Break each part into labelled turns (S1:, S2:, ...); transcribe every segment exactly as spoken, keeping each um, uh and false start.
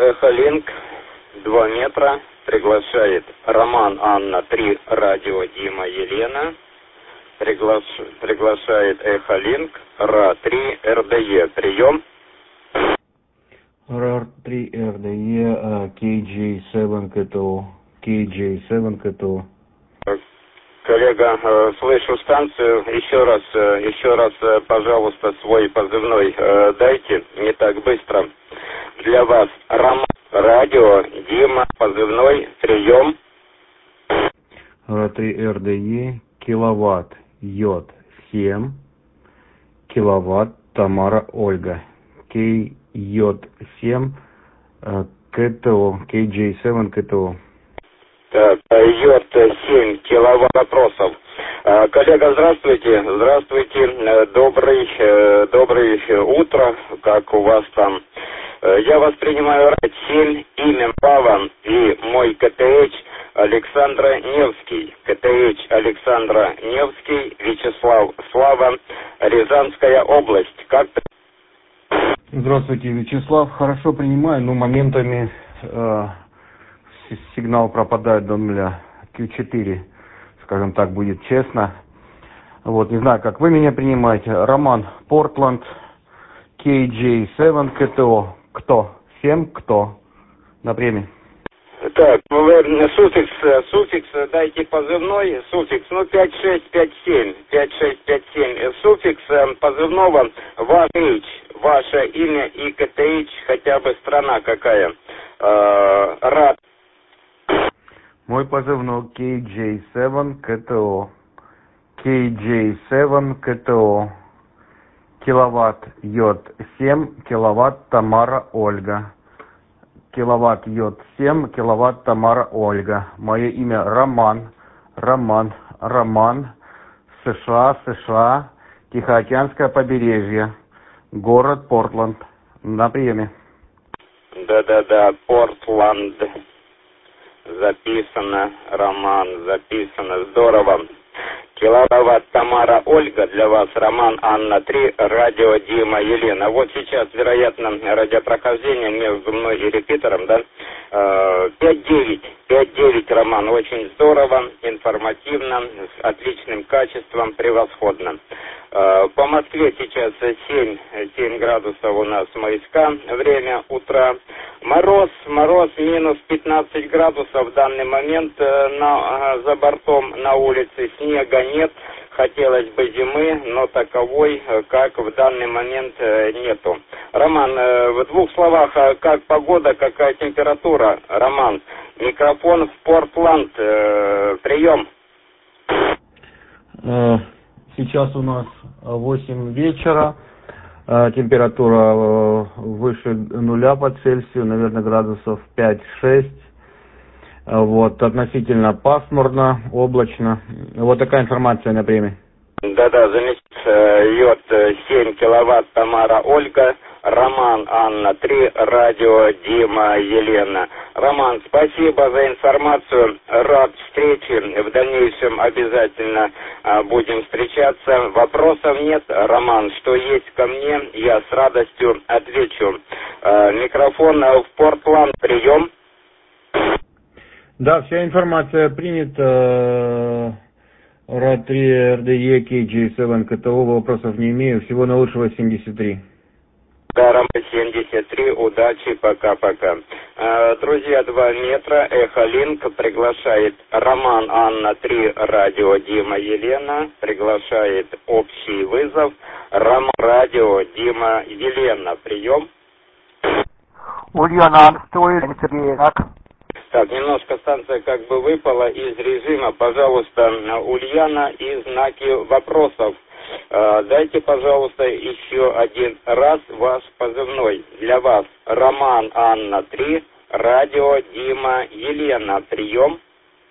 S1: Эхолинк, два метра, приглашает Роман, Анна, три, радио, Дима, Елена. Приглаш... Приглашает Эхолинк, Ра, три, эр дэ е, прием.
S2: эр три, эр дэ е, кей джей семь, КТО, кей джей семь, КТО.
S1: Коллега, слышу станцию, еще раз, еще раз, пожалуйста, свой позывной дайте, не так быстро. Для вас Роман, радио, Дима, позывной, прием.
S2: эр три, эр дэ е, киловатт, йод, семь, киловатт, Тамара, Ольга, кей, йод, семь, КТО, кей джей семь, КТО.
S1: Так, йод семь киловатт вопросов. Коллега, здравствуйте, здравствуйте, добрый, доброе утро, как у вас там? Я вас принимаю семь, имя Пава и мой КТХ Александра Невский. КТХ Александра Невский, Вячеслав Слава, Рязанская область. Как?
S2: Здравствуйте, Вячеслав. Хорошо принимаю, но моментами э, сигнал пропадает до нуля. кью четыре, скажем так, будет честно. Вот, не знаю, как вы меня принимаете. Роман, Портланд, кей джей семь, КТО. Кто? семь, кто? На премии.
S1: Так, вы суффикс, суффикс, дайте позывной, суффикс, ну, пять шесть пять семь, пять шесть пять семь, суффикс позывного, ваш H, ваше имя и КТХ, хотя бы страна какая, э, рад.
S2: Мой позывной кей джей семь, КТО, кей джей семь, КТО, киловатт, йод, семь, киловатт, Тамара, Ольга. Киловатт, йод, семь, киловатт, Тамара, Ольга. Мое имя Роман, Роман, Роман, США, США, Тихоокеанское побережье, город Портланд. На приеме.
S1: Да-да-да, Портланд. Записано, Роман, записано, здорово. Киловатт, Тамара, Ольга, для вас Роман, Анна, три, радио, Дима, Елена. Вот сейчас, вероятно, радиопрохождение между мной и репитером, да, пять девять, пять девять, Роман, очень здорово, информативно, с отличным качеством, превосходно. По Москве сейчас семь, семь градусов у нас майска, время утра. Мороз, мороз минус пятнадцать градусов в данный момент на, за бортом на улице, снега нет. Хотелось бы зимы, но таковой, как в данный момент, нету. Роман, в двух словах, как погода, какая температура? Роман, микрофон в Портланд, прием.
S2: Сейчас у нас восемь вечера, температура выше нуля по Цельсию, наверное, градусов пять-шесть. Вот, относительно пасмурно, облачно. Вот такая информация на премии.
S1: Да-да, замечательно. Йод семь киловатт, Тамара, Ольга. Роман, Анна, три, радио, Дима, Елена. Роман, спасибо за информацию. Рад встрече. В дальнейшем обязательно а, будем встречаться. Вопросов нет, Роман. Что есть ко мне, я с радостью отвечу. А, микрофон в Портланд. Прием.
S2: Да, вся информация принята. эр три, эр дэ е, кей джей семь, КТО, вопросов не имею. Всего наилучшего, семьдесят три.
S1: Да, Роман семьдесят три, удачи, пока-пока. Друзья, два метра, Эхолинк приглашает Роман, Анна, три, радио, Дима, Елена, приглашает общий вызов. Роман, радио, Дима, Елена, прием.
S3: Ульяна, стой, Сергей, так?
S1: Так, немножко станция как бы выпала из режима. Пожалуйста, Ульяна, и знаки вопросов. Дайте, пожалуйста, еще один раз ваш позывной. Для вас Роман, Анна, три, радио, Дима, Елена, прием.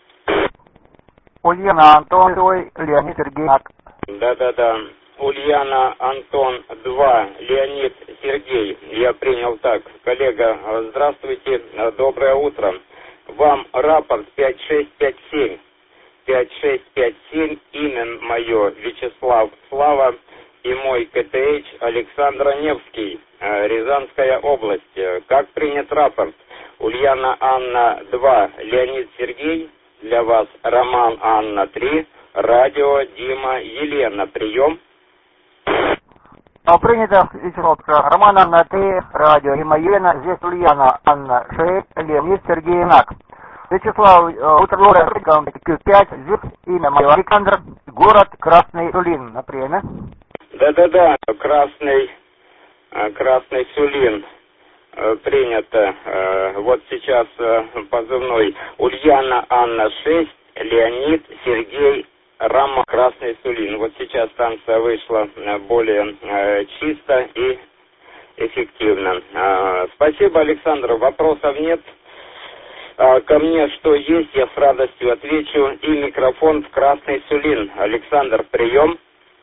S3: Ульяна, Антон, стой, Леонид, Сергей, так?
S1: Да-да-да. Ульяна, Антон, два, Леонид, Сергей. Я принял так. Коллега, здравствуйте, доброе утро. Вам рапорт пять шесть пять семь. пять шесть пять семь, имя мое Вячеслав Слава и мой КТХ Александра Невский, Рязанская область. Как принят рапорт? Ульяна Анна два, Леонид Сергей, для вас Роман Анна три, радио Дима Елена. Прием.
S3: Принято, Вячеслав. Роман Анна три, радио Дима Елена. Здесь Ульяна Анна шесть, Леонид Сергей Нак. Вячеслав, утро доброе, Q пять, здесь имя мое Александр, город Красный Сулин, на приеме.
S1: Да-да-да, Красный, Красный Сулин, принято. Вот сейчас позывной Ульяна Анна шесть, Леонид Сергей Рама, Красный Сулин. Вот сейчас станция вышла более чисто и эффективно. Спасибо, Александр, вопросов нет. Ко мне что есть, я с радостью отвечу. И микрофон в Красный Сулин. Александр, прием.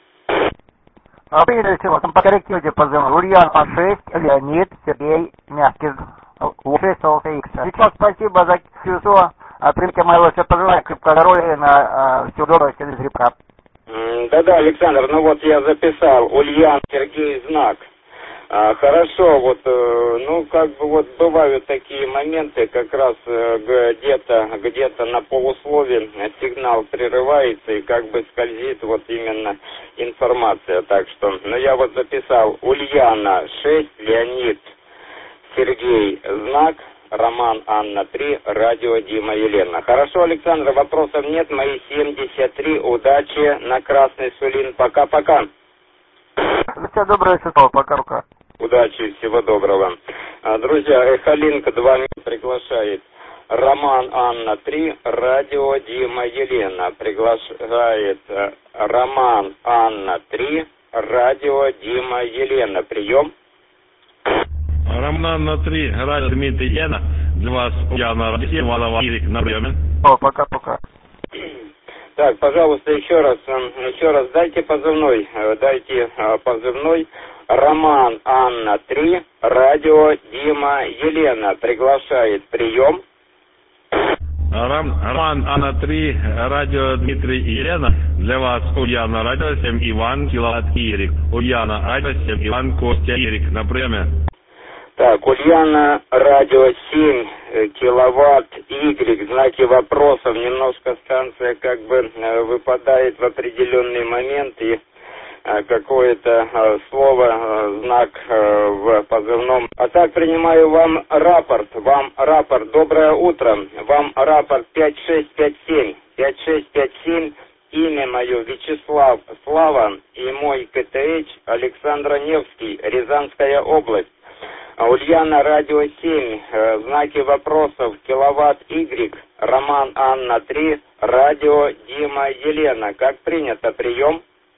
S3: Принято, всего. Покорректируйте позывной. Ульяна шесть, Леонид Сергей Мягкий. шесть эл си икс. Сейчас спасибо за все. Примите моего все позывной. Крепкого здоровья, на всего доброго, всем грибка.
S1: Да-да, Александр, ну вот я записал. Ульян Сергей Знак. А, хорошо, вот, э, ну, как бы вот бывают такие моменты, как раз э, где-то, где-то на полуслове сигнал прерывается и как бы скользит вот именно информация. Так что, ну, я вот записал Ульяна шесть, Леонид Сергей Знак, Роман Анна три, радио Дима Елена. Хорошо, Александр, вопросов нет, мои семьдесят три, удачи на Красный Сулин, пока-пока.
S3: Всего доброго, Вячеслав, пока-пока.
S1: Удачи, всего доброго. Друзья, Эхолинк два приглашает Роман Анна три, радио Дима Елена. Приглашает Роман Анна три, радио Дима Елена. Прием.
S4: Роман Анна три, радио Дмитрий Елена. Для вас Ульяна Ирик на приеме.
S3: О, пока-пока.
S1: Так, пожалуйста, еще раз, еще раз дайте позывной, дайте позывной. Роман Анна три, радио Дима Елена. Приглашает. Прием.
S4: Ром, Роман Анна три, радио Дмитрий Елена. Для вас Ульяна, радио семь, Иван, киловатт Ирик. Ульяна, радио семь, Иван, Костя, Ирик. На приеме.
S1: Так, Ульяна, радио семь, киловатт Y, знаки вопросов. Немножко станция как бы выпадает в определенный момент и какое-то слово, знак в позывном. А так принимаю вам рапорт, вам рапорт, доброе утро, вам рапорт пять шесть пять семь, пять шесть пять семь, имя мое Вячеслав Слава и мой КТХ Александра Невский, Рязанская область. Ульяна, радио семь, знаки вопросов, киловатт Y, Роман Анна три, радио Дима Елена. Как принято, прием?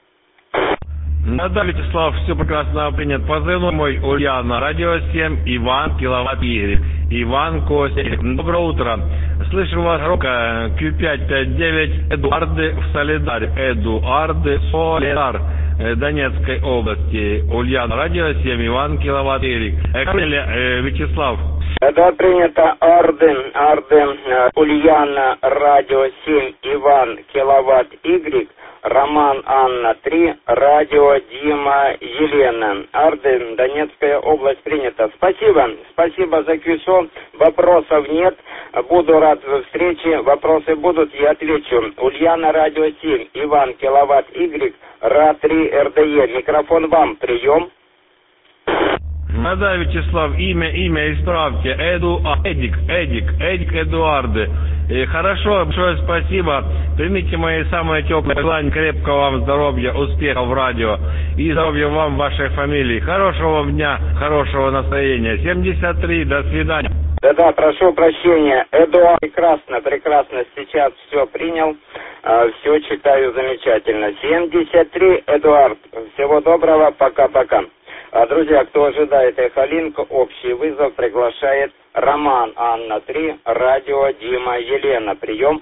S4: Да, Вячеслав, все прекрасно принят. Позывной мой Ульяна, радио семь, Иван, киловатт Y. Иван, Костя. Доброе утро. Слышу вас громко. Q пять пять девять, Эдуарды в Солидаре. Эдуарды Солидар. Донецкой области. Ульяна, радио семь, Иван, киловатт Y. Э, Вячеслав.
S1: Да, принято. Арден, Арден, Ульяна, радио семь, Иван, киловатт Y. Роман Анна три, радио Дима Елена. Арден, Донецкая область, принято. Спасибо, спасибо за КЮСО. Вопросов нет. Буду рад встрече. Вопросы будут, я отвечу. Ульяна, радио семь, Иван, киловатт Y, Ра три, РДЕ. Микрофон вам. Прием.
S4: Ну да, Вячеслав, имя, имя исправьте. Эду, Эдик, Эдик, Эдик Эдуарды. И хорошо, большое спасибо. Примите мои самые теплые желания, крепкого вам здоровья, успехов в радио и здоровья вам, вашей фамилии. Хорошего вам дня, хорошего настроения. семьдесят три, до свидания.
S1: Да-да, прошу прощения. Эдуард, прекрасно, прекрасно. Сейчас все принял, все читаю замечательно. семьдесят три, Эдуард. Всего доброго, пока-пока. Друзья, кто ожидает Эхолинк, общий вызов приглашает Роман Анна три, радио Дима Елена. Прием.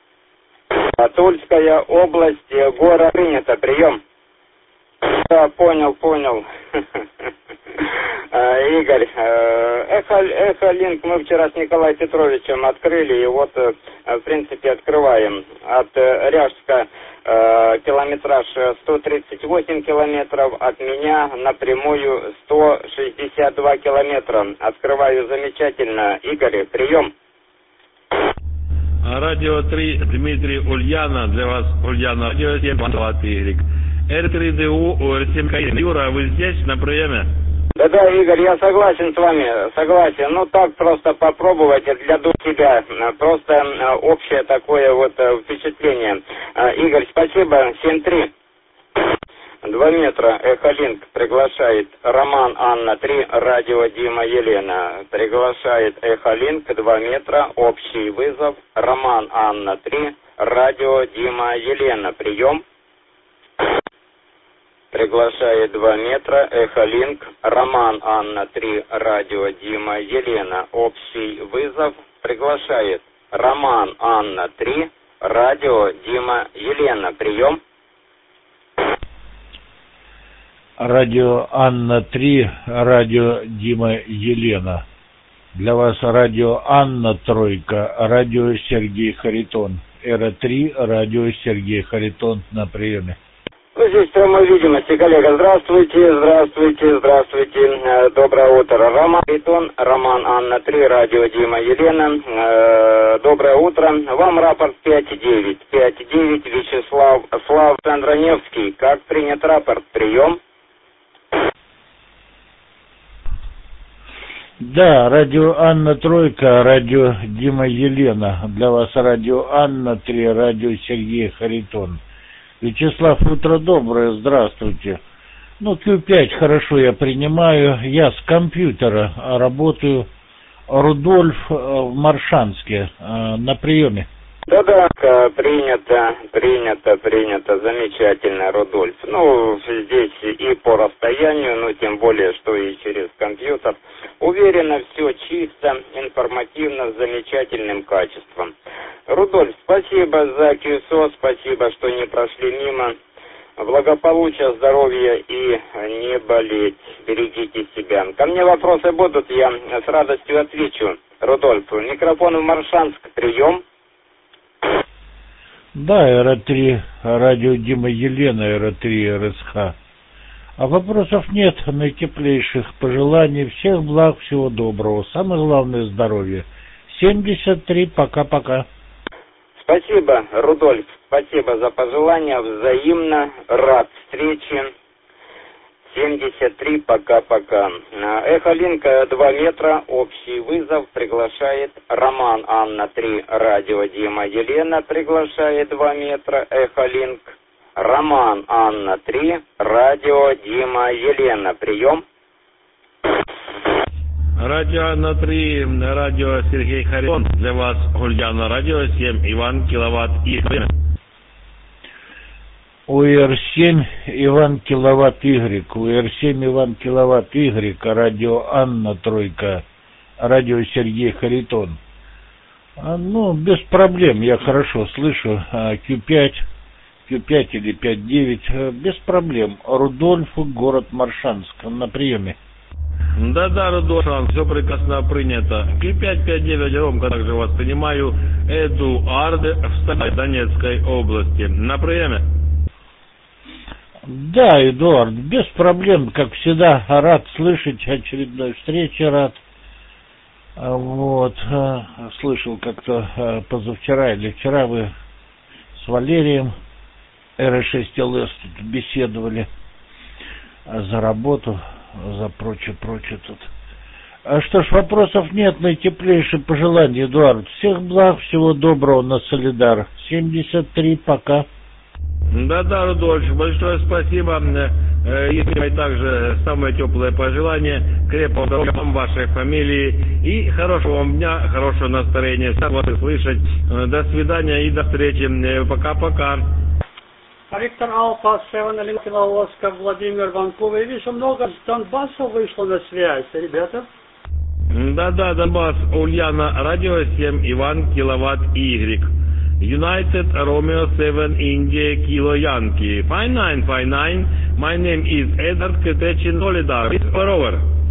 S1: Тульская область, город принято. Прием. Да, понял, понял. Игорь, Эхо, Эхолинк мы вчера с Николаем Петровичем открыли, и вот, в принципе, открываем. От Ряжска километраж сто тридцать восемь километров, от меня напрямую сто шестьдесят два километра. Открываю замечательно. Игорь, прием.
S4: Радио три, Дмитрий Ульяна, для вас Ульяна, радио семь, Y. эр три дэ у, эр семь, Юра, вы здесь на приеме?
S1: Да-да, Игорь, я согласен с вами, согласен. Ну так просто попробовать для себя, просто общее такое вот впечатление. Игорь, спасибо, семь три. Два метра, Эхолинк приглашает Роман Анна три, радио Дима Елена. Приглашает Эхолинк, два метра, общий вызов, Роман Анна три, радио Дима Елена. Прием. Приглашает два метра, Эхолинк, Роман Анна три, радио Дима Елена. Общий вызов приглашает Роман Анна три, радио Дима Елена. Прием.
S5: Радио Анна три, радио Дима Елена. Для вас радио Анна Тройка, радио Сергей Харитон. Эра три, радио Сергей Харитон на приеме.
S1: Ну, здесь прямой видимости, коллега. Здравствуйте, здравствуйте, здравствуйте. Доброе утро. Роман Харитон, Роман Анна три, радио Дима Елена. Доброе утро. Вам рапорт пять девять. пять девять, Вячеслав Слав Андроневский. Как принят рапорт? Прием.
S5: Да, радио Анна Тройка, радио Дима Елена. Для вас радио Анна три, радио Сергей Харитон. Вячеслав, утро доброе, здравствуйте. Ну, Q пять хорошо я принимаю, я с компьютера работаю. Рудольф в Маршанске на приеме.
S1: Да-да, принято, принято, принято, замечательно, Рудольф. Ну, здесь и по расстоянию, ну, тем более, что и через компьютер. Уверенно, все чисто, информативно, с замечательным качеством. Рудольф, спасибо за КЮСО, спасибо, что не прошли мимо. Благополучия, здоровья и не болеть. Берегите себя. Ко мне вопросы будут, я с радостью отвечу. Рудольф, микрофон в Маршанск, прием.
S5: Да, Эра три, радио Дима Елена, Эра три, эр эс ха. А вопросов нет, наитеплейших пожеланий, всех благ, всего доброго, самое главное здоровье. семьдесят три, пока-пока.
S1: Спасибо, Рудольф, спасибо за пожелания, взаимно, рад встрече. семьдесят три, пока-пока. Эхолинка два метра, общий вызов, приглашает Роман Анна три, радио Дима Елена, приглашает два метра, Эхолинк. Роман Анна три, радио Дима Елена, прием.
S4: Радио Анна три, радио Сергей Харитон, для вас Ульяна, радио семь, Иван Киловатт и
S5: У эр семь Иван Киловатт Y, у эр семь Иван Киловатт Y, радио Анна Тройка, радио Сергей Харитон. А, ну, без проблем, я хорошо слышу. Q пять, Q пять или пять девять, без проблем. Рудольф, город Маршанск, на приеме.
S4: Да-да, Рудольф, все прекрасно принято. Q пять пять девять, Ромка, также вас принимаю. Эдуард в Донецкой области. На приеме.
S5: Да, Эдуард, без проблем, как всегда, рад слышать очередной встречи, рад. Вот, слышал как-то позавчера или вчера вы с Валерием эр шесть эл эс тут беседовали за работу, за прочее-прочее тут. А что ж, вопросов нет, наитеплейшие пожелания, Эдуард. Всех благ, всего доброго на Солидар. семьдесят три, пока.
S4: Да-да, Рудольф, большое спасибо. И также самое теплое пожелание, крепкого здоровья вам, вашей фамилии и хорошего вам дня, хорошего настроения. Всех вас слышать. До свидания и до встречи. Пока-пока.
S6: Виктор Алфа, Севен Оскар, Владимир Ванкувер. Я вижу, много с Донбасса вышло на связь, ребята.
S4: Да-да, Донбасс, Ульяна, радио семь, Иван Киловатт Y. United Romeo seven India Kilo Yankee. five nine five nine. My name is Edward Ketechin Solidar. Over.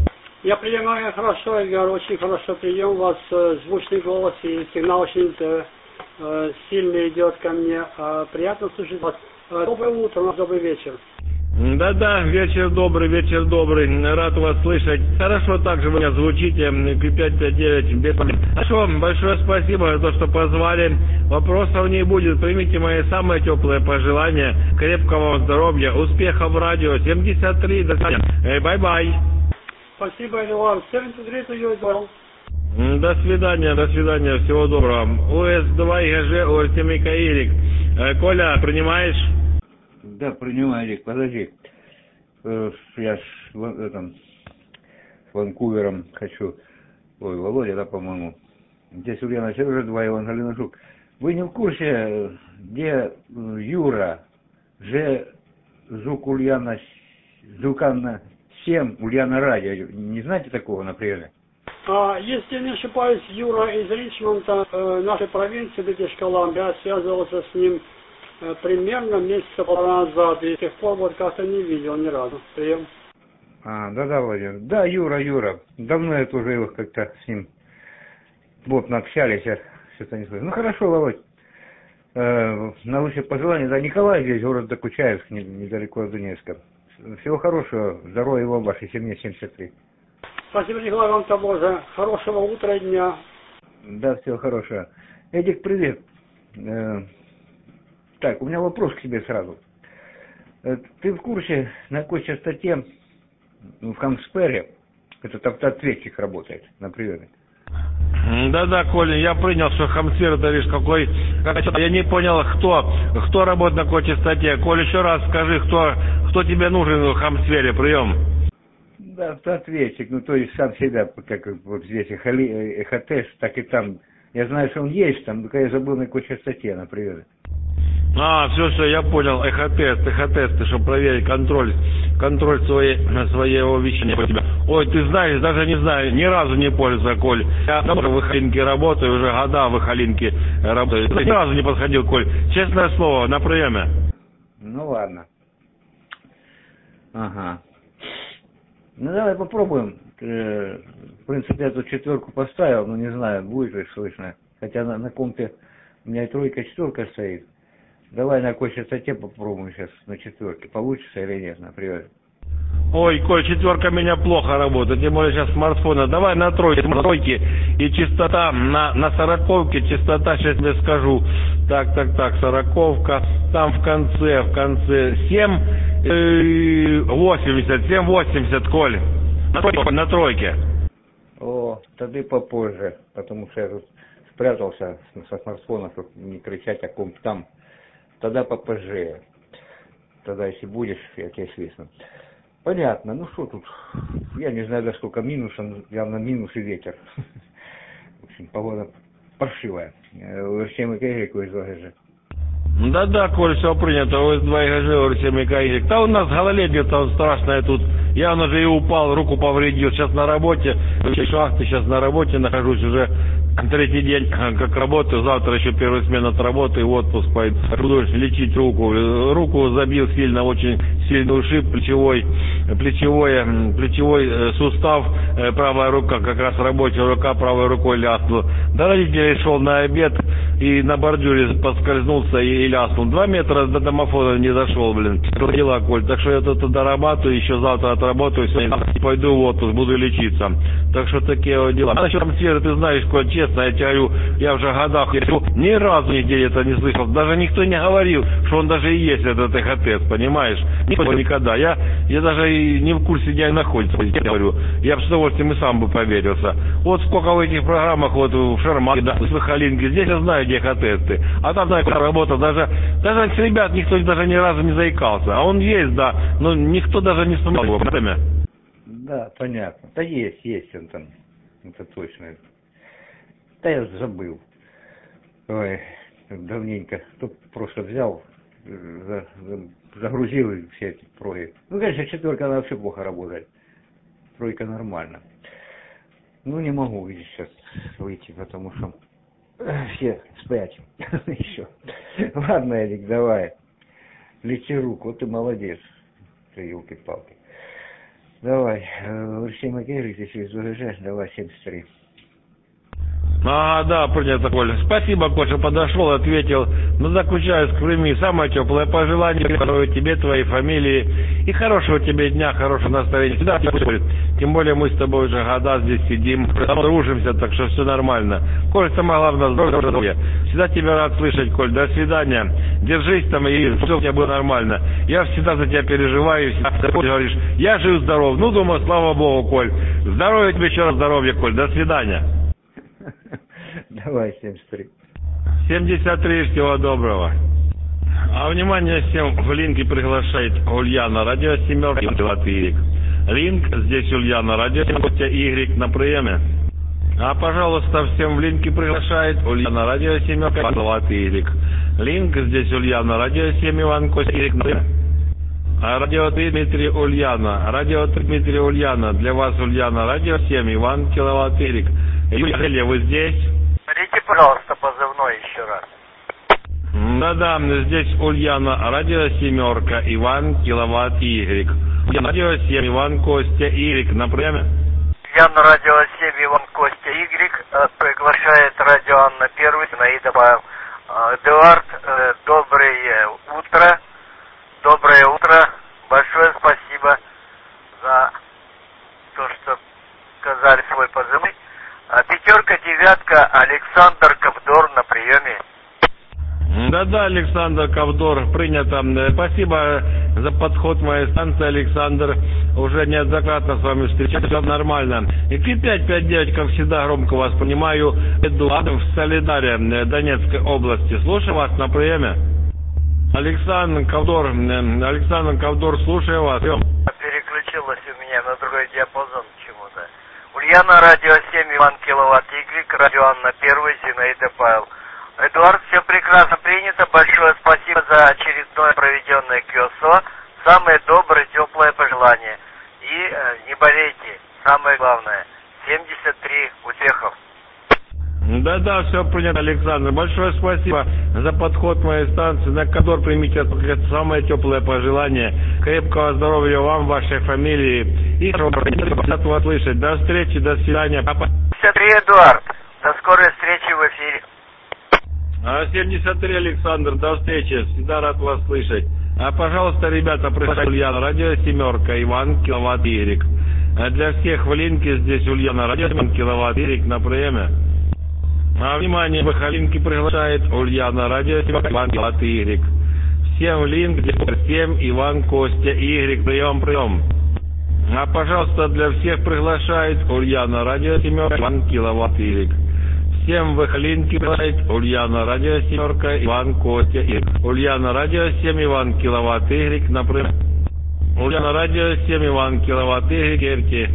S6: Я принимаю хорошо, Эдгар, очень хорошо прием. У вас э, звучный голос и сигнал очень э, э, сильно идет ко мне. Э, приятно слушать вас. Э, доброе утро, у нас добрый вечер.
S4: Да-да, вечер добрый, вечер добрый, рад вас слышать. Хорошо также вы меня звучите, пять пять девять, без проблем. Хорошо, большое спасибо за то, что позвали. Вопросов не будет, примите мои самые теплые пожелания, крепкого вам здоровья, успехов в радио, семьдесят три, до свидания, бай-бай.
S6: Спасибо, Эдуард, семьдесят три, to you as well.
S4: До свидания, до свидания, всего доброго. У эс два ИГЖ, у эс семь Ирик. Коля, принимаешь?
S7: Да, принимаю, Рик, подожди. Я ж в, этом, с Ванкувером хочу. Ой, Володя, да, по-моему. Здесь Ульяна Сережа два, Иван Галина Жук. Вы не в курсе, где Юра, Ж, Жук Ульяна, Жуканна семь, Ульяна Радио? Не знаете такого, например?
S6: А, если не ошибаюсь, Юра из Ричмонда, э, нашей провинции, Бритиш Колумбия, связывался с ним примерно месяца полтора назад, и с тех пор вот как-то не видел ни разу. Прием.
S7: А, да-да, Владимир. Да, Юра, Юра. Давно я тоже его как-то с ним плотно общались, я что-то не слышу. Ну, хорошо, Володь. Э, на лучшее пожелание. Да, Николай здесь, город Докучаевск, недалеко от Донецка. Всего хорошего, здоровья вам, вашей семье, семьдесят три.
S6: Спасибо, Николай, вам того же. Хорошего утра и дня.
S7: Да, всего хорошего. Эдик, привет. Э, Так, у меня вопрос к тебе сразу. Ты в курсе, на какой частоте в Хамспере этот автоответчик работает на приеме?
S4: Да-да, Коля, я принял, что Хамсфер, это видишь, какой... Я не понял, кто, кто работает на какой частоте. Коля, еще раз скажи, кто, кто тебе нужен в Хамсфере, прием.
S7: Да, автоответчик, ну то есть сам себя, как вот здесь эхотест, так и там. Я знаю, что он есть там, только я забыл, на какой частоте на приеме.
S4: А, все, все, я понял, эхотест, эхотесты, чтобы проверить контроль, контроль своей, своего вещания по тебе. Ой, ты знаешь, даже не знаю, ни разу не пользовался, Коль. Я давно в Ихалинке работаю, уже года в Ихалинке работаю. Ни разу не подходил, Коль. Честное слово, на приеме.
S7: Ну ладно. Ага. Ну давай попробуем. В принципе, я тут четверку поставил, но не знаю, будет ли слышно. Хотя на, на компе у меня и тройка, четверка стоит. Давай на какой частоте попробуем сейчас на четверке. Получится или нет, например.
S4: Ой, Коль, четверка меня плохо работает, тем более сейчас смартфона. Давай на тройке, на тройке. И частота на, на сороковке, частота, сейчас тебе скажу. Так, так, так, сороковка. Там в конце, в конце семь восемьдесят, семь восемьдесят, Коль. На тройке, на тройке.
S7: О, тогда попозже, потому что я тут спрятался со смартфона, чтобы не кричать о ком там. Тогда попозже. Тогда, если будешь, я тебе свистну. Понятно. Ну что тут? Я не знаю, до сколько минусом. Явно минус и ветер. В общем, погода паршивая. У всем и кайрику из ОГЖ.
S4: Да-да, Коль, все принято. У эс два ИГЖ, у эс семь Ирик. Да у нас гололедница страшная тут. Я уже и упал, руку повредил. Сейчас на работе. В шахте сейчас на работе нахожусь уже. Третий день, как работаю, завтра еще первая смена от работы, в отпуск пойду. Буду лечить руку. Руку забил сильно, очень сильный ушиб, плечевой, плечевой, плечевой сустав, правая рука, как раз рабочая рука, правой рукой ляснула. До родителей шел на обед и на бордюре поскользнулся и, и ляснул. Два метра до домофона не дошел, блин. Дела, Коль. Так что я тут дорабатываю, еще завтра отработаю, сегодня пойду в отпуск, буду лечиться. Так что такие вот дела. А насчет Хамсфера, ты знаешь, Коль, честно, я тебе говорю, я уже годах ни разу нигде это не слышал. Даже никто не говорил, что он даже и есть этот эхотест, понимаешь? Никто никогда. Я, я даже и не в курсе, где он находится. Я говорю, я бы с удовольствием и сам бы поверился. Вот сколько в этих программах, вот в Шармаке, да, в Сахалинке, здесь я знаю, где эхотесты. А там, знаю, куда работал, даже, даже с ребят никто даже ни разу не заикался. А он есть, да, но никто даже не вспоминал его.
S7: Да, понятно. Да есть, есть он там. Это точно. Да я забыл. Ой, давненько. Кто просто взял, за, за, загрузил все эти проги. Ну, конечно, четверка она вообще плохо работает. Тройка нормально. Ну, не могу сейчас выйти, потому что все спят еще. Ладно, Эдик, давай. Лечи руку, вот ты молодец. Ты елки-палки. Давай, Алексей Макеевич, здесь из УЖЖ, давай, семьдесят три.
S4: А, да, принято, Коля. Спасибо, Коля, что подошел, ответил. Ну, заключаю, прими самое теплое пожелание здоровья тебе, твоей фамилии и хорошего тебе дня, хорошего настроения. Всегда тебе будет. Тем более мы с тобой уже года здесь сидим, дружимся, так что все нормально. Коль, самое главное, здоровье. Всегда тебя рад слышать, Коль. До свидания. Держись там, и все у тебя было нормально. Я всегда за тебя переживаю, всегда ты говоришь, я жив-здоров. Ну, думаю, слава Богу, Коль. Здоровья тебе еще раз, здоровья, Коль. До свидания.
S7: Давай, семьдесят три.
S4: семьдесят три, всего доброго. А внимание всем, в линке приглашает Ульяна, радио семерка, Латвирик. Линк, здесь Ульяна, радио семерка, Y на приеме. А, пожалуйста, всем в линке приглашает Ульяна, радио семерка, Латвирик. Линк, здесь Ульяна, радио семь, Иван Кость, Y на приеме. А радио три, Дмитрий Ульяна, радио три, Дмитрий Ульяна, для вас Ульяна, радио семь, Иван Киловатт Ирик. Юлия, вы здесь?
S3: Смотрите, пожалуйста, позывной еще раз.
S4: Да-да, здесь Ульяна, радио семерка, Иван Киловатт Игрек. Радио семь, Иван Костя Игрек, на приеме.
S3: Ульяна, радио семь, Иван Костя Игрек, приглашает радио Анна Первый, Наида Баев. Эдуард, доброе утро. Доброе утро. Большое спасибо за то, что сказали свой позывной. Пятерка, девятка, Александр Ковдор на приеме.
S4: Да-да, Александр Ковдор, принято. Спасибо за подход моей станции, Александр. Уже неоднократно с вами встречался, все нормально. И пять пять девять, как всегда, громко вас понимаю. Эдуард в Солидаре, Донецкой области. Слушаю вас на приеме. Александр Ковдор, Александр Ковдор, слушаю вас.
S3: Переключилась у меня на другой диапазон почему-то. Ульяна, радио семь, Иван Киловатт Игрек, радио Анна Первый, Зинаида Павел. Эдуард, все прекрасно принято. Большое спасибо за очередное проведенное КИОСО. Самое доброе, теплое пожелание. И э, не болейте, самое главное. семьдесят три, успехов.
S4: Да-да, все принято, Александр. Большое спасибо за подход моей станции. На Ковдор примите это самое теплое пожелание. Крепкого здоровья вам, вашей фамилии. И рад вас слышать. До встречи, до свидания. Папа.
S3: семьдесят три, Эдуард. До скорой встречи в эфире.
S4: семьдесят три, Александр. До встречи. Всегда рад вас слышать. А, пожалуйста, ребята, приглашаю Ульяна, радио семерка, Иван Киловатт Ирик. А для всех в линке здесь Ульяна, радио Иван Киловатт Ирик на приеме. А, внимание, в линке приглашает Ульяна, радио семерка, Иван Киловатт Ирик. Всем в линк, здесь семь, Иван Костя Игрек, прием, прием. А, пожалуйста, для всех приглашает Ульяна, радио семерка, Иван Киловатт Ирик. Всем в их линке приглашает Ульяна, радио семерка, Иван Костя Игрек. Ульяна, радио семь, Иван Киловатт Игрек, например. Ульяна, радио семь, Иван Киловатт Игрек, Ирки.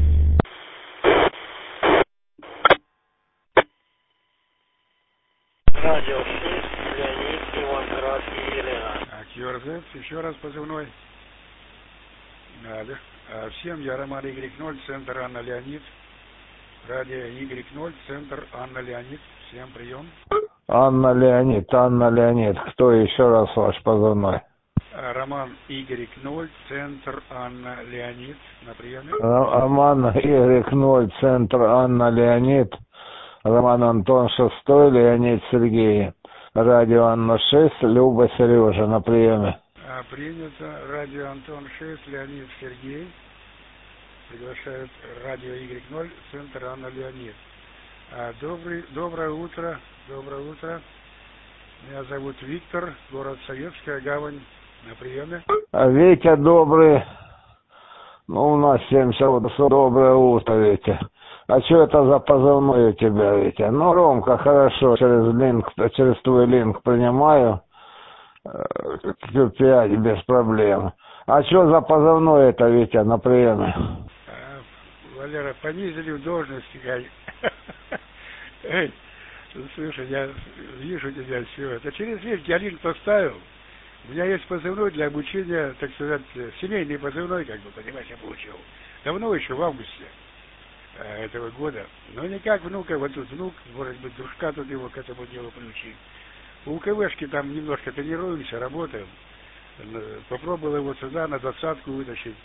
S6: Радио шесть, Леонид, Иванград и Елена.
S8: КИОРЗ, еще раз позывной. Надо. А всем я Роман Y ноль, центр Анна Леонид. Радио Y ноль, центр Анна Леонид. Всем прием.
S5: Анна Леонид, Анна Леонид. Кто еще раз ваш позывной?
S8: Роман Y ноль, центр Анна Леонид. На приеме.
S5: Роман Y ноль, центр Анна Леонид. Роман Антон шестой, Леонид Сергей. Радио Анна шесть, Люба Сережа на приеме.
S8: А, принято. Радио Антон шесть, Леонид Сергей. Приглашают радио Y ноль, центр Анна Леонид. А, добрый, доброе утро, доброе утро. Меня зовут Виктор, город Советская Гавань, на приеме.
S5: А Витя добрый. Ну, у нас семьдесят, доброе утро, Витя. А что это за позывной у тебя, Витя? Ну, Ромка, хорошо, через линк, через твой линк принимаю. Q пять без проблем. А что за позывной это, Витя, на приеме?
S8: А, Валера, понизили в должности, как. Эй, слушай, я вижу тебя все. Это через линк я линк поставил. У меня есть позывной для обучения, так сказать, семейный позывной, как бы, понимаешь, я получил. Давно еще, в августе этого года. Но никак внука, вот тут внук, может быть, дружка тут его к этому делу приучить. У КВшки там немножко тренируемся, работаем. Попробовал его сюда на двадцатку вытащить.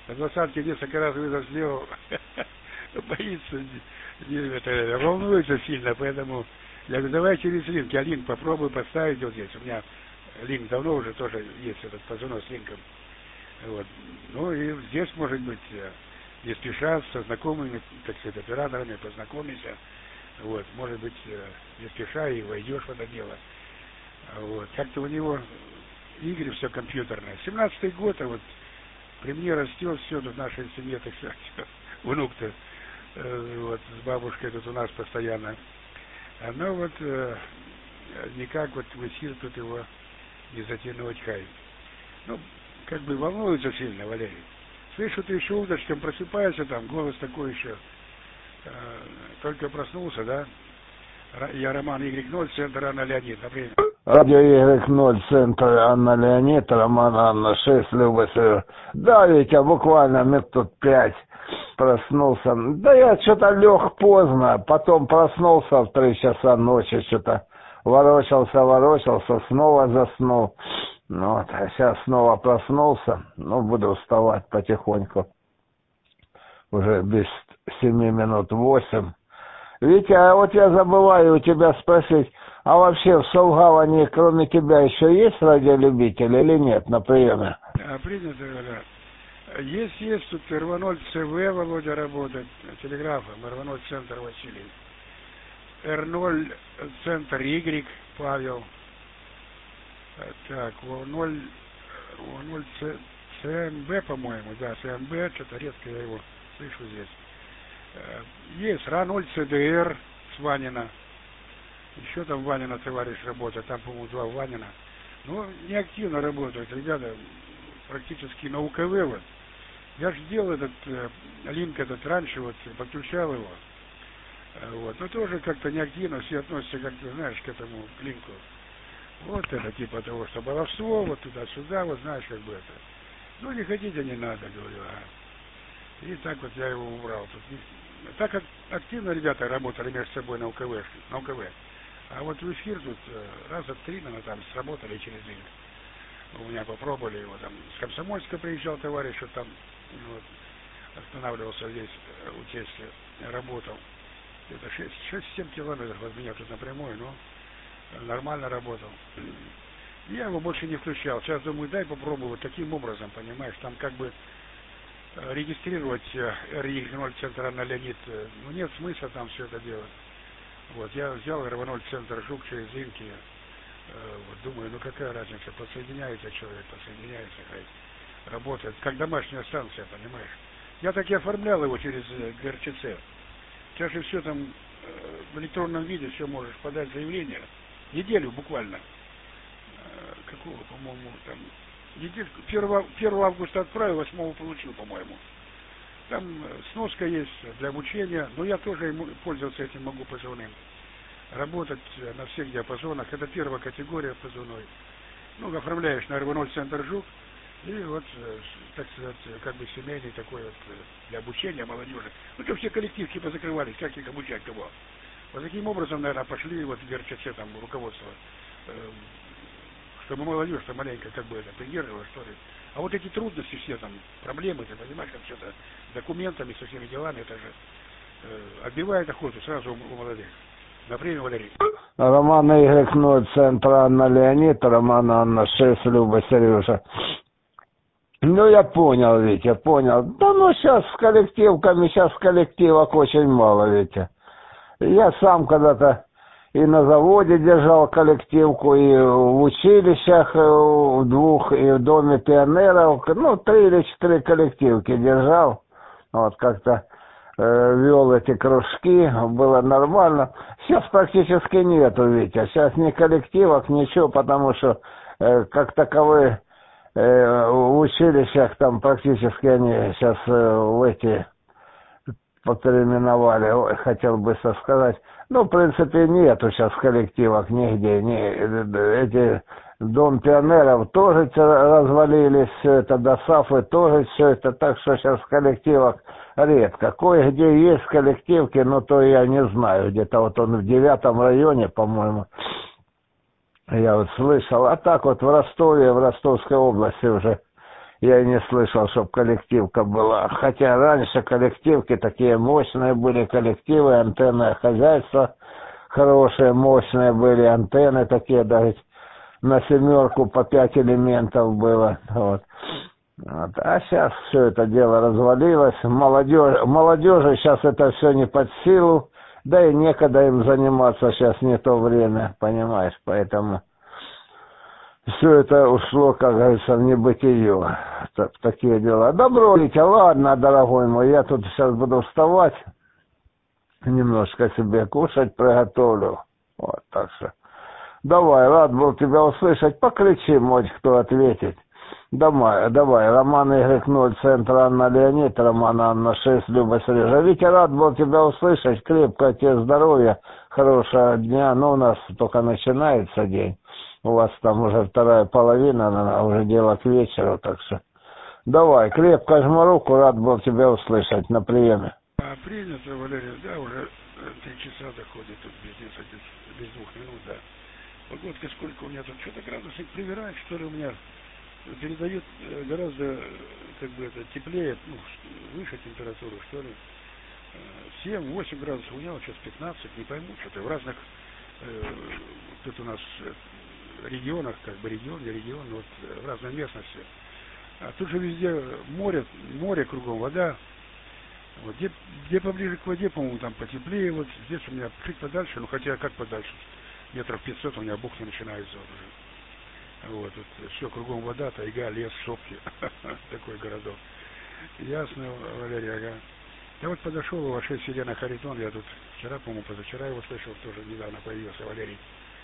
S8: На двадцатке несколько раз вызов сделал. Боится, это, волнуется сильно, поэтому я говорю, давай через линк. Я линк попробую поставить вот здесь. У меня линк давно уже тоже есть, этот позывной с линком. Вот. Ну и здесь, может быть, не спеша, со знакомыми, так сказать, операторами познакомиться. Вот, может быть, не спеша и войдешь в это дело. Вот. Как-то у него игры все компьютерное. семнадцатый год, а вот при мне растет все тут в нашей семье, так сказать, внук-то вот, с бабушкой тут у нас постоянно. Но вот э, никак вот в эфир тут его не затянуть, хай. Ну, как бы волнуется сильно, Валерий. Слышу, ты еще удочком просыпаешься, там голос такой еще. Э, только проснулся, да? Я Роман Игорь ноль, центр Анна Леонид. Например.
S9: Радио Игорь ноль, центр Анна Леонид, Роман Анна шесть, Люба Сыр. Да, Витя, буквально минут тут пять проснулся. Да я что-то лег поздно, потом проснулся в три часа ночи, что-то ворочался, ворочался, снова заснул. Ну, вот, а сейчас снова проснулся, ну, буду вставать потихоньку. Уже без семи минут восемь. Витя, а вот я забываю у тебя спросить, а вообще в Солгаване кроме тебя еще есть радиолюбители или нет на приеме?
S8: А, принято, да. Есть, есть, тут эр ноль цэ вэ Володя работает, телеграфом, эр ноль центр Василий. эр ноль центр Y Павел. Так, о ноль цэ эм бэ, по-моему, да, цэ эм бэ, что-то редко я его слышу здесь. Есть эр ноль цэ дэ эр с Ванина. Еще там Ванина товарищ работает, там, по-моему, два Ванина. Ну, неактивно работают ребята, практически на у ка вэ вот. Я же делал этот э, линк этот раньше, вот, подключал его. Вот, но тоже как-то неактивно все относятся, как-то, знаешь, к этому линку. Вот это типа того, что баловство, вот туда-сюда, вот знаешь, как бы это. Ну, не хотите, не надо, говорю, а. И так вот я его убрал. Тут не... Так как активно ребята работали между собой на у ка вэ, на у ка вэ. А вот в эфир тут раза три, наверное, там сработали через линк. У меня попробовали его там. С Комсомольска приезжал товарищ, вот там вот, останавливался здесь у тестя, работал. Это шесть-семь километров от меня тут напрямую, но нормально работал. Я его больше не включал. Сейчас думаю, дай попробую вот таким образом, понимаешь, там как бы регистрировать эр ноль центр Анна Леонид, ну нет смысла там все это делать. Вот, я взял эр ноль центр Жук через линки, вот, думаю, ну какая разница, подсоединяется человек, подсоединяется, работает, как домашняя станция, понимаешь. Я так и оформлял его через гэ эр че цэ. Сейчас же все там в электронном виде, все можешь подать заявление. Неделю буквально. Какого, по-моему, там, недельку, первого августа отправил, восьмого получил, по-моему. Там сноска есть для обучения, но я тоже пользоваться этим могу позывным. Работать на всех диапазонах, это первая категория позывной. Ну, оформляешь на эр ноль центр Жук, и вот, так сказать, как бы семейный такой вот для обучения молодежи. Ну, то все коллективки позакрывались, как их обучать кого. Вот таким образом, наверное, пошли вот в гэ эр че цэ, там, руководство, э, чтобы молодежь там маленько как бы это придерживалась, что ли. А вот эти трудности все там, проблемы, ты понимаешь, как что-то с документами, со всеми делами, это же э, отбивает охоту сразу у, у молодых. Например, Валерий.
S9: Роман Игорь ноль, центр Анна Леонид, Роман Анна шесть, Люба Сережа. Ну, я понял, Витя, понял. Да ну, сейчас с коллективками, сейчас коллективок очень мало, Витя. Я сам когда-то и на заводе держал коллективку, и в училищах, в двух, и в Доме пионеров. Ну, три или четыре коллективки держал. Вот, как-то э, вел эти кружки, было нормально. Сейчас практически нету, Витя. Сейчас ни коллективок, ничего, потому что э, как таковые э, в училищах там практически они сейчас э, в эти... переименовали, ой, хотел бы сказать. Ну, в принципе, нету сейчас коллективок нигде. Не, эти Дом пионеров тоже развалились, все это, ДОСАФы тоже все это, так что сейчас коллективок редко. Кое-где есть коллективки, но то я не знаю. Где-то вот он в девятом районе, по-моему, я вот слышал. А так вот в Ростове, в Ростовской области уже Я и не слышал, чтоб коллективка была. Хотя раньше коллективки такие мощные были, коллективы, антенное хозяйство хорошие, мощные были, антенны такие, даже на семерку по пять элементов было. Вот. Вот. А сейчас все это дело развалилось. Молодежь, молодежи сейчас это все не под силу, да и некогда им заниматься, сейчас не то время, понимаешь, поэтому все это ушло, как говорится, в небытие. Так, такие дела. Добро, Витя, ладно, дорогой мой, я тут сейчас буду вставать, немножко себе кушать приготовлю. Вот, так что. Давай, рад был тебя услышать. Покричи, может, кто ответит. Давай, давай, Роман Y ноль, Центр Анна Леонид, Роман Анна шесть, Люба Сережа. Витя, рад был тебя услышать. Крепкого тебе здоровья, хорошего дня. Ну, у нас только начинается день. У вас там уже вторая половина, уже дело к вечеру, так что. Давай, крепко жму руку, рад был тебя услышать на приеме.
S8: А принято, Валерий, да, уже три часа доходит, тут без нескольких, без двух минут, да. Погодка сколько у меня тут, что-то градусник привирает, что ли, у меня передает гораздо, как бы, это теплее, ну, выше температуры, что ли. семь-восемь градусов, у меня вот сейчас пятнадцать, не пойму, что-то в разных, э, тут у нас регионах, как бы регион, не регион, вот в разной местности. А тут же везде море, море кругом, вода. Вот где, где поближе к воде, по-моему, там потеплее. Вот здесь у меня чуть подальше, ну хотя как подальше, метров пятьсот у меня бухта начинается уже. Вот, тут все кругом вода, тайга, лес, сопки. Такой городок. Ясно, Валерий, ага. Я вот подошел, у вашей Селена Харитон, я тут вчера, по-моему, позавчера его слышал, тоже недавно появился Валерий.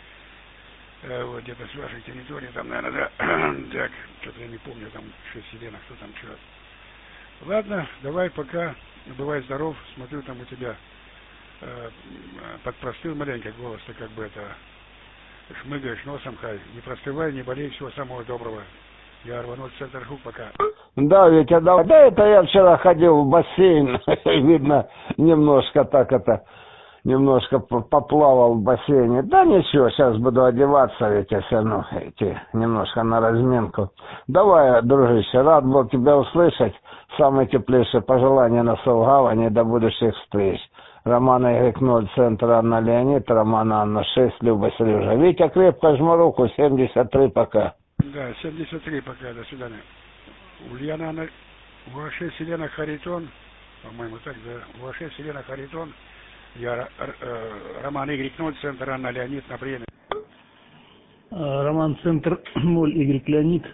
S8: Вот где-то с вашей территории, там, наверное, да, так, что-то я не помню, там, шесть Селена, кто там, что. Ладно, давай пока, бывай здоров, смотрю, там у тебя э, подпростыл маленько голос-то, как бы это, шмыгаешь носом, хай, не простывай, не болей, всего самого доброго. Я рванул в центр Хук, пока.
S9: Да, Витя, да, да, это я вчера ходил в бассейн, видно, немножко так это, немножко поплавал в бассейне. Да ничего, сейчас буду одеваться, ведь я все равно идти немножко на разминку. Давай, дружище, рад был тебя услышать. Самые теплейшие пожелания на Солгаване, до будущих встреч. Роман Y ноль, Центр Анна Леонид, Роман Анна шесть, Люба Сережа. Витя, крепко жму руку, семьдесят три пока.
S8: Да, семьдесят три пока, до свидания. Ульяна Анна, Ваша Селена Харитон, по-моему так, да, Ваша Селена Харитон. Я э, Роман Y ноль, Центр Анна Леонид, на приеме.
S5: Роман Центр ноль Y Леонид.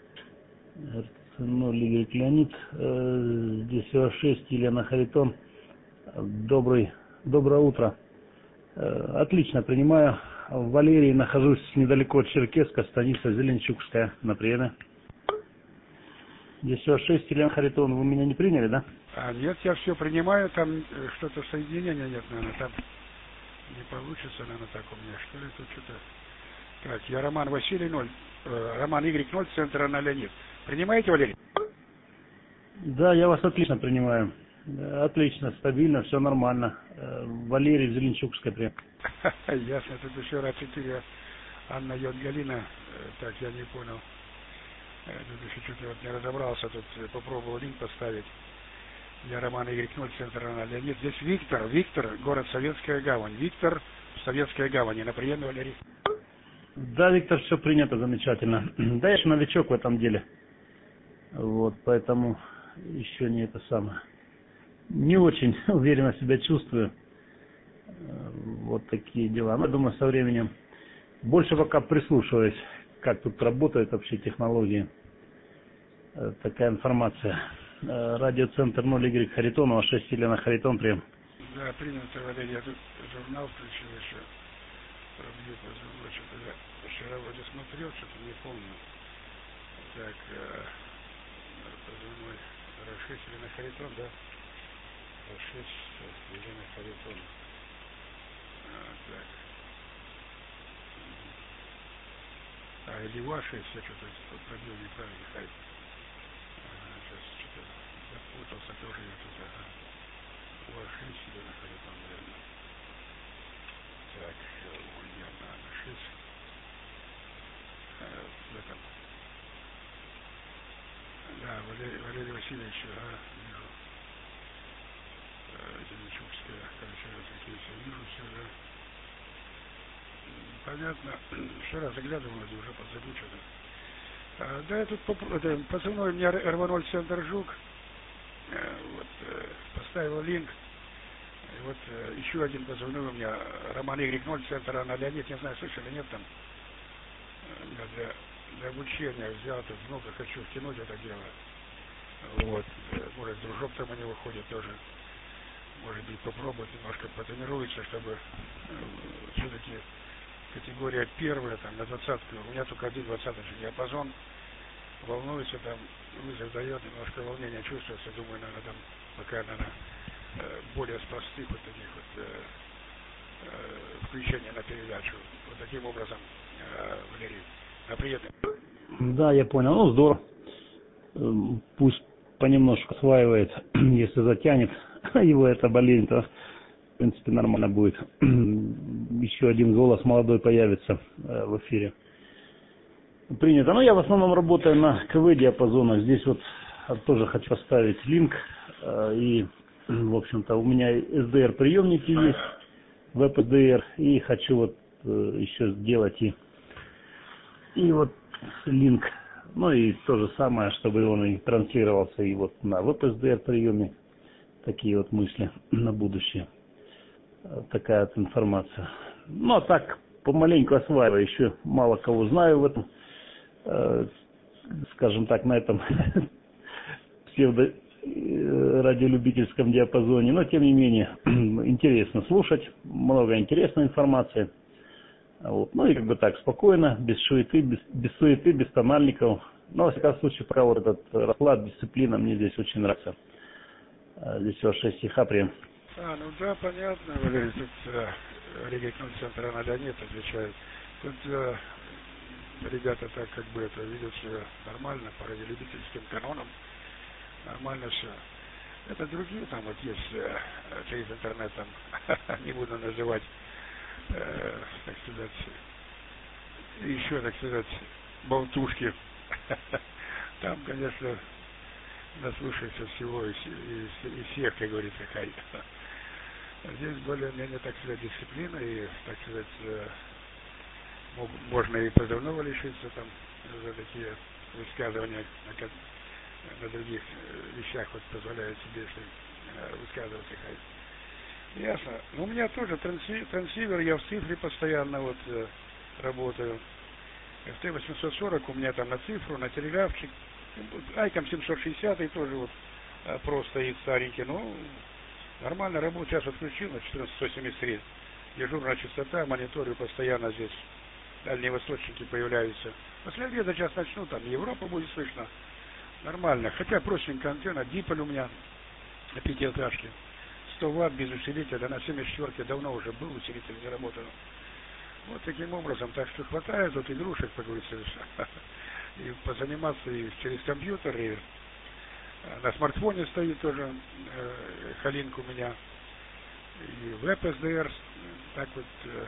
S5: ноль Y Леонид. Здесь ва шесть, Елена Харитон. Добрый, доброе утро. Отлично принимаю. В Валерии нахожусь недалеко от Черкесска, станица Зеленчукская, на приеме. Здесь ва шесть, Елена Харитон. Вы меня не приняли, да?
S8: А нет, я все принимаю, там что-то соединения нет, наверное, там не получится, наверное, так у меня, что ли, тут что-то. Так, я Роман Василий ноль, э, Роман Y ноль, Центр Анна Леонид. Принимаете, Валерий?
S5: Да, я вас отлично принимаю. Отлично, стабильно, все нормально. Валерий Зеленчукская прием.
S8: Ясно, тут еще раз четыре Анна Йод Галина, так, я не понял. Тут еще что-то вот не разобрался, тут попробовал линк поставить. Я Роман Y ноль, Центр Анна Леонид. Здесь Виктор, Виктор, город Советская Гавань. Виктор, Советская Гавань. На приеме, Валерий.
S5: Да, Виктор, все принято, замечательно. Да, я еще новичок в этом деле. Вот, поэтому еще не это самое. Не очень уверенно себя чувствую. Вот такие дела. Но, думаю, со временем больше пока прислушиваюсь, как тут работают вообще технологии. Такая информация. Радиоцентр ноль Y Харитонова, шесть Елена Харитон, прием.
S8: Да, принято, Валерий. Я тут журнал включил еще. Пробью позвонил, что-то я вчера вроде смотрел, что-то не помню. Так, позвонил. шесть Елена Харитон, да? шесть Елена Харитон. А, так. А, или ваши, я что-то пробил неправильно, хай. Сейчас что-то запутался, тоже я тут, ага. Ваши Елена Харитон, наверное. Так, Ульяна Анна шесть. В этом. Васильевич, ага, вижу. Зеленчукская, короче, такие все вижу, все, да. Понятно. Вчера заглядывал, уже подзабыл что-то. А, да, я тут попро... это, позывной у меня эр ноль Центр Жук. А, вот, э, поставил линк. И вот э, еще один позывной у меня Роман Y ноль Центр Анна Леонид. Не знаю, слышали, нет там. Я для, для обучения взял, тут много хочу втянуть это дело. Вот. Может, дружок там у него ходит тоже. Может быть, попробовать немножко потренируется, чтобы э, все-таки категория первая, там, на двадцатку. У меня только один двадцаточный диапазон. Волнуется там, вызов дает, немножко волнения чувствуется. Думаю, наверное, там, пока, наверное, более с простых вот таких вот э, э, включения на передачу. Вот таким образом, э, Валерий, на приятный.
S10: Да, я понял. Ну, здорово. Пусть понемножку осваивает, если затянет его эта болезнь, то в принципе нормально будет. Еще один голос молодой появится э, в эфире. Принято. Но я в основном работаю на КВ диапазонах. Здесь вот тоже хочу поставить линк. Э, и, в общем-то, у меня эс ди эр приемники есть, веб эс ди эр. И хочу вот э, еще сделать и, и вот линк. Ну и то же самое, чтобы он и транслировался и вот на веб эс ди эр приемник. Такие вот мысли на будущее. Такая вот информация. Ну, а так, помаленьку осваиваю. Еще мало кого знаю в этом, э, скажем так, на этом псевдо-радиолюбительском диапазоне. Но, тем не менее, интересно слушать. Много интересной информации. Вот. Ну, и как бы так, спокойно, без суеты, без, без суеты, без тональников. Но, во всяком случае, пока вот этот расклад, дисциплина мне здесь очень нравится. Здесь всего шесть стиха прям.
S8: А, ну да, понятно, Валерий, тут э, региональный центр Анна Леонид отвечает. Тут э, ребята так как бы это видят себя нормально, по радиолюбительским канонам, нормально все. Это другие там вот есть э, через интернет, там, не буду называть, э, так сказать, еще, так сказать, болтушки. Там, конечно, наслушаешься всего и, и, и всех, как говорится, хай. Здесь более-менее, так сказать, дисциплина и, так сказать, мог, можно и позывного лишиться там за такие высказывания, на, на других вещах вот позволяют себе, если высказываться хай. Ясно. Но у меня тоже транси, трансивер, я в цифре постоянно вот работаю. эф тэ восемьсот сорок у меня там на цифру, на телеграфчик. Айком семьсот шестьдесят и тоже вот а, просто стоит старенький, но нормально работает. Сейчас отключил на четырнадцать сто семьдесят три. Дежурная частота, мониторю постоянно здесь. Дальние восточники появляются. После обеда сейчас начну, там Европа будет слышно. Нормально. Хотя простенькая антенна, диполь у меня на пятиэтажке. сто ватт без усилителя, да на семьдесят четыре давно уже был, усилитель не работал. Вот таким образом. Так что хватает вот игрушек, как говорится, и позаниматься и через компьютер, и на смартфоне стоит тоже э, Халинк у меня, и веб эс ди эр, так вот э,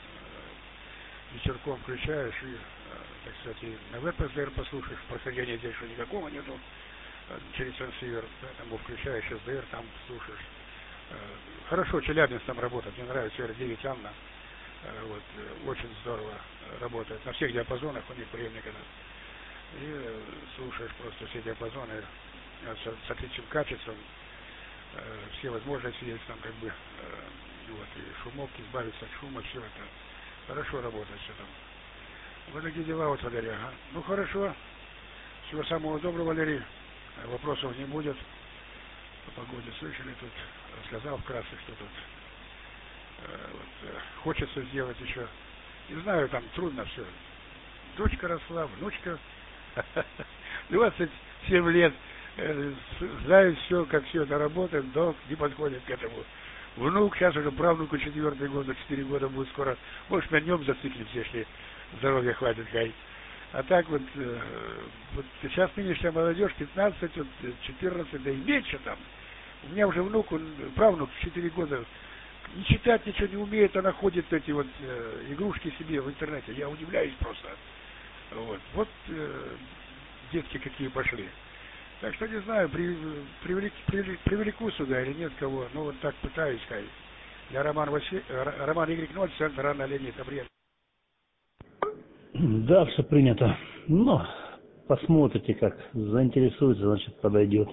S8: вечерком включаешь, и, э, так сказать, и на веб эс ди эр послушаешь, прохождения здесь еще никакого нету, э, через трансивер, поэтому включаешь эс ди эр, там слушаешь. Э, хорошо, Челябинск там работает, мне нравится эр девять Анна, э, вот, э, очень здорово работает, на всех диапазонах у них приемник этот. И слушаешь просто все диапазоны с, с отличным качеством, э, все возможности есть там как бы, э, вот, и шумок, избавиться от шума, все это хорошо работает, все там. Вот такие дела, вот, Валерий, ага. Ну, хорошо, всего самого доброго, Валерий, вопросов не будет, по погоде слышали тут, рассказал вкратце, что тут э, вот, э, хочется сделать еще, не знаю, там трудно все, дочка росла, внучка, двадцать семь лет, э, знаю все, как все это работает, но не подходит к этому. Внук, сейчас уже правнуку четвертый год, четыре года будет скоро, может на нем зациклиться, если здоровья хватит, хай. А так вот, э, вот сейчас нынешняя молодежь, пятнадцать, вот, четырнадцать, да и меньше там. У меня уже внук, он, правнук, четыре года, не читать ничего не умеет, она ходит эти вот э, игрушки себе в интернете. Я удивляюсь просто. Вот, вот э, детки какие пошли. Так что не знаю, при, привлек, привлек, привлеку сюда или нет кого. Ну вот так пытаюсь, хай. Я Роман Василь, Роман Y ноль, центр Анна Леонид, Обрез.
S10: Да, все принято. Ну, посмотрите, как заинтересуется, значит, подойдет.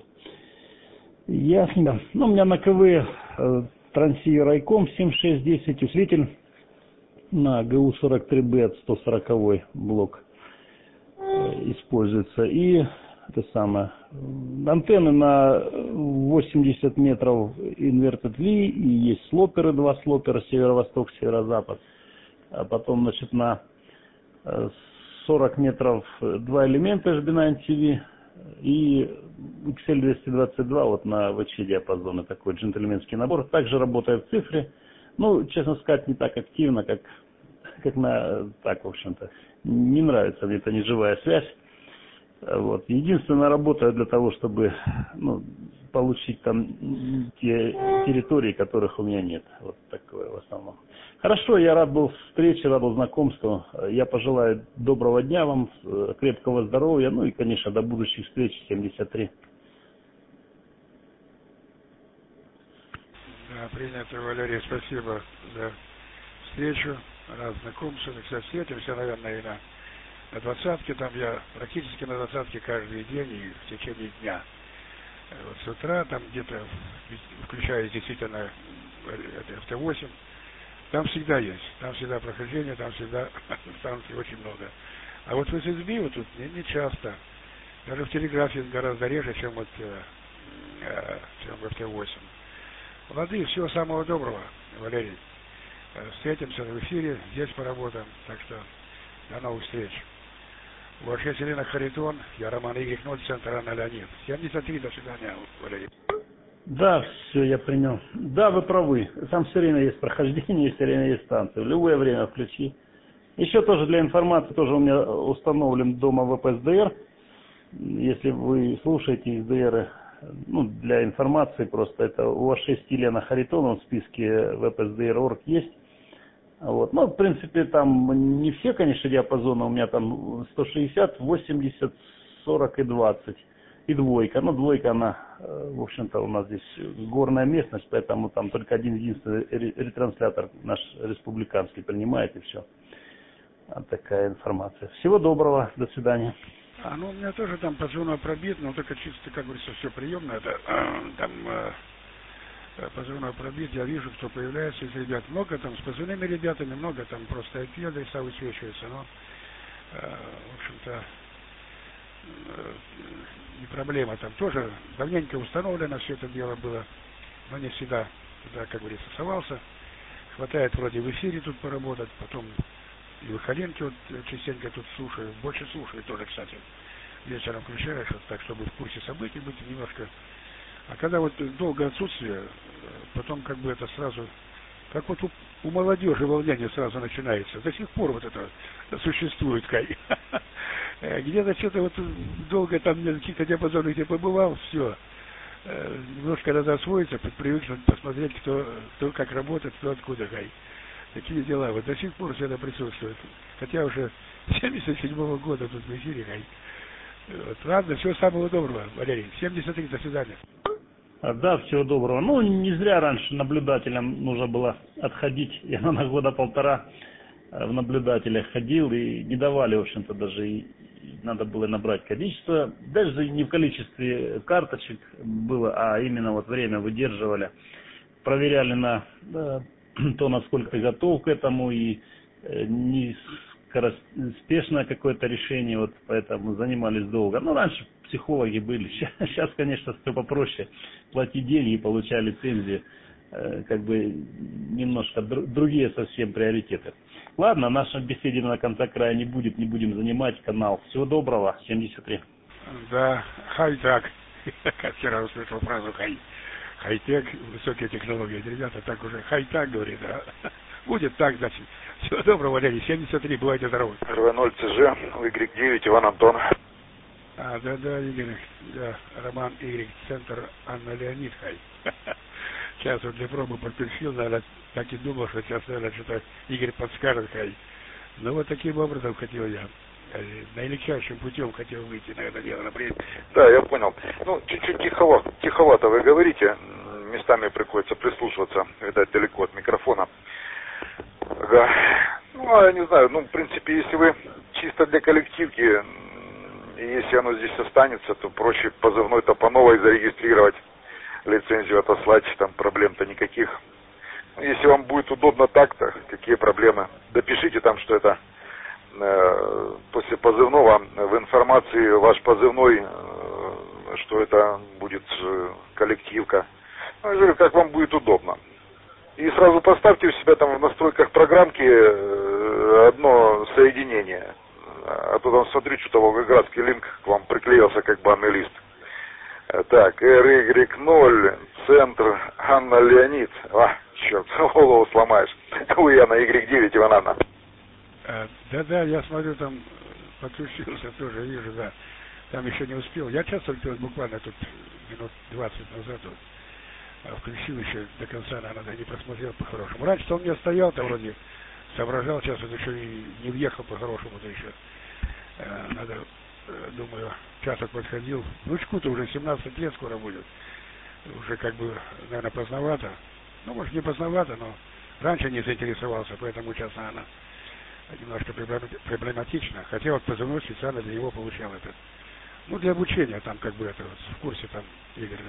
S10: Ясно. Ну, у меня на КВ э, Транси Райком семь шесть десять, усилитель на ГУ сорок три Б от сто сорок блок э, используется. И это самое, антенны на восемьдесят метров Inverted Lee, и есть слоперы, два слопера, северо-восток, северо-запад. А потом, значит, на сорок метров два элемента эйч би найн ти ви и икс эл двести двадцать два вот на вэ че диапазоне, такой джентльменский набор. Также работает в цифре. Ну, честно сказать, не так активно, как, как на, так, в общем-то. Не нравится мне эта неживая связь. Вот. Единственное, работает для того, чтобы, ну, получить там те территории, которых у меня нет. Вот такое в основном. Хорошо, я рад был встрече, рад был знакомству. Я пожелаю доброго дня вам, крепкого здоровья, ну и, конечно, до будущих встреч. семьдесят три.
S8: Да, принято, Валерий, спасибо за встречу, рад знакомству. Все встретимся, наверное, и на, на двадцатке. Там я практически на двадцатке каждый день и в течение дня. Вот с утра, там где-то, включая действительно эф тэ восемь, там всегда есть, там всегда прохождение, там всегда станций очень много. А вот в эс эс би вот тут не, не часто, даже в телеграфе гораздо реже, чем, вот, э, э, чем в эф тэ восемь. Лады, всего самого доброго, Валерий. Встретимся в эфире, здесь поработаем, так что до новых встреч. Уважаемый Елена Харитон, я Роман Y ноль, центр Анна Леонид. семьдесят три, до свидания, Валерий.
S10: Да, все, я принял. Да, вы правы. Там все время есть прохождение, все время есть станции. В любое время включи. Еще тоже для информации, тоже у меня установлен дома вэ пэ эс дэ эр. Если вы слушаете из дэ эр, ну, для информации просто, это у вас шесть Елена Харитон, он в списке вэ пэ эс дэ эр точка орг есть. Вот. Ну, в принципе, там не все, конечно, диапазоны, у меня там сто шестьдесят, восемьдесят, сорок и двадцать. И двойка. Ну, двойка, она, в общем-то, у нас здесь горная местность, поэтому там только один единственный ретранслятор наш республиканский принимает, и все. Вот такая информация. Всего доброго, до свидания.
S8: А, ну, у меня тоже там позывной пробит, но только чисто, как говорится, все приемно. Это, э, там э, позывной пробит, я вижу, кто появляется из ребят. Много там с позывными ребятами, много там просто ай пи-адреса высвечиваются, но, э, в общем-то, не проблема, там тоже давненько установлено все это дело было, но не всегда туда, как говорится, совался. Хватает вроде в эфире тут поработать, потом и выходенки вот частенько тут слушаю, больше слушаю тоже, кстати. Вечером включаешь, вот так, чтобы в курсе событий быть немножко. А когда вот долгое отсутствие, потом как бы это сразу, как вот у, у молодежи волнение сразу начинается. До сих пор вот это существует, как где-то что-то вот долго там на каких-то диапазонах где побывал, все. Немножко надо освоиться, привыкнуть, посмотреть, кто, кто как работает, кто откуда, хай. Такие дела. Вот до сих пор все это присутствует. Хотя уже семьдесят седьмого года тут в эфире, хай. Вот. Ладно, всего самого доброго, Валерий. семьдесят три, до свидания.
S10: А, да, всего доброго. Ну, не зря раньше наблюдателям нужно было отходить. Я на года полтора в наблюдателях ходил, и не давали, в общем-то, даже и надо было набрать количество. Даже не в количестве карточек было, а именно вот время выдерживали. Проверяли на да, то, насколько ты готов к этому, и э, не скороспешное какое-то решение, вот поэтому занимались долго. Ну, раньше психологи были, сейчас, сейчас конечно, все попроще. Плати деньги, получай лицензии, э, как бы немножко др- другие совсем приоритеты. Ладно, наша беседа на конца края не будет, не будем занимать канал. Всего доброго, семьдесят три.
S8: Да, хай-так. Как вчера услышал фразу хай. Хай-тек, высокие технологии. Ребята так уже хай-так говорит, а? Будет так, значит. Всего доброго, Валерий. семьдесят три, бывайте здоровы.
S11: эр вэ ноль цэ жэ, Y девять, Иван Антон.
S8: А, да, да, Игорь, да, Роман Y, центр Анна Леонид, хай. Сейчас вот для пробы подключил, наверное, так и думал, что сейчас, наверное, что-то Игорь подскажет, хай. Ну, вот таким образом хотел я наилегчайшим путем хотел выйти на это дело. Например.
S11: Да, я понял. Ну, чуть-чуть тиховато, тиховато вы говорите, местами приходится прислушиваться, видать, далеко от микрофона. Ага. Ну, а я не знаю, ну, в принципе, если вы чисто для коллективки, и если оно здесь останется, то проще позывной-то по новой зарегистрировать, лицензию отослать, там проблем-то никаких. Если вам будет удобно так-то, какие проблемы? Допишите там, что это э, после позывного в информации ваш позывной, э, что это будет э, коллективка. Ну, я говорю, как вам будет удобно. И сразу поставьте у себя там в настройках программки э, одно соединение. А то там, смотрю, что-то волгоградский линк к вам приклеился, как банный лист. Так, эр игрек ноль, центр, Анна Леонид. А, черт, голову сломаешь. Ульяна, игрек девять, Иван Анна.
S8: Да-да, я смотрю, там подключился тоже, вижу, да. Там еще не успел. Я часто только буквально тут минут двадцать назад вот, включил еще до конца, наверное, не просмотрел по-хорошему. Раньше-то он не стоял-то вроде, соображал, сейчас он еще и не въехал по-хорошему-то еще. Надо, думаю, часок подходил. Внучку-то уже семнадцать лет скоро будет. Уже как бы, наверное, поздновато. Ну, может, не поздновато, но раньше не заинтересовался, поэтому сейчас, наверное, немножко проблематично. Хотя вот позывной специально для него получал этот. Ну, для обучения, там как бы это вот, в курсе там Игорь,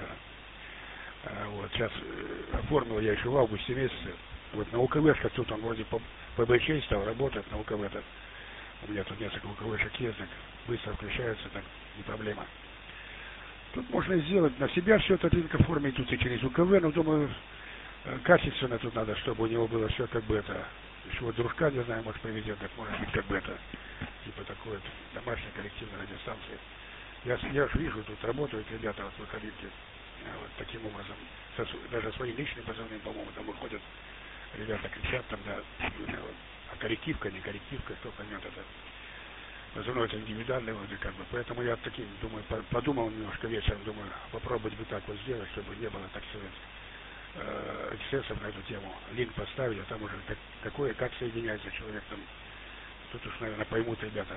S8: да. А, вот, сейчас оформил я еще в августе месяце. Вот на УКВшках тут он вроде по, по БЧ стал работать на УКВ-то. У меня тут несколько УКВшек ездок, быстро включаются, так не проблема. Тут можно сделать на себя все это линк оформить тут и через УКВ, но думаю, качественно тут надо, чтобы у него было все как бы это, еще вот дружка, не знаю, может приведет, так может быть как бы это, типа такой вот домашней коллективной радиостанции. Я, я же вижу, тут работают ребята вот в выходилке, вот таким образом, со, даже своим личным позывным, по-моему, там выходят, ребята кричат там, да, вот. А коллективка, не коллективка, кто поймет это. Позывной это индивидуальный вроде как бы. Поэтому я таким, думаю, подумал немножко вечером, думаю, попробовать бы так вот сделать, чтобы не было, так сказать, э, эксцессов на эту тему. Линк поставить, а там уже как, какое, как соединяется человек там. Тут уж, наверное, поймут ребята.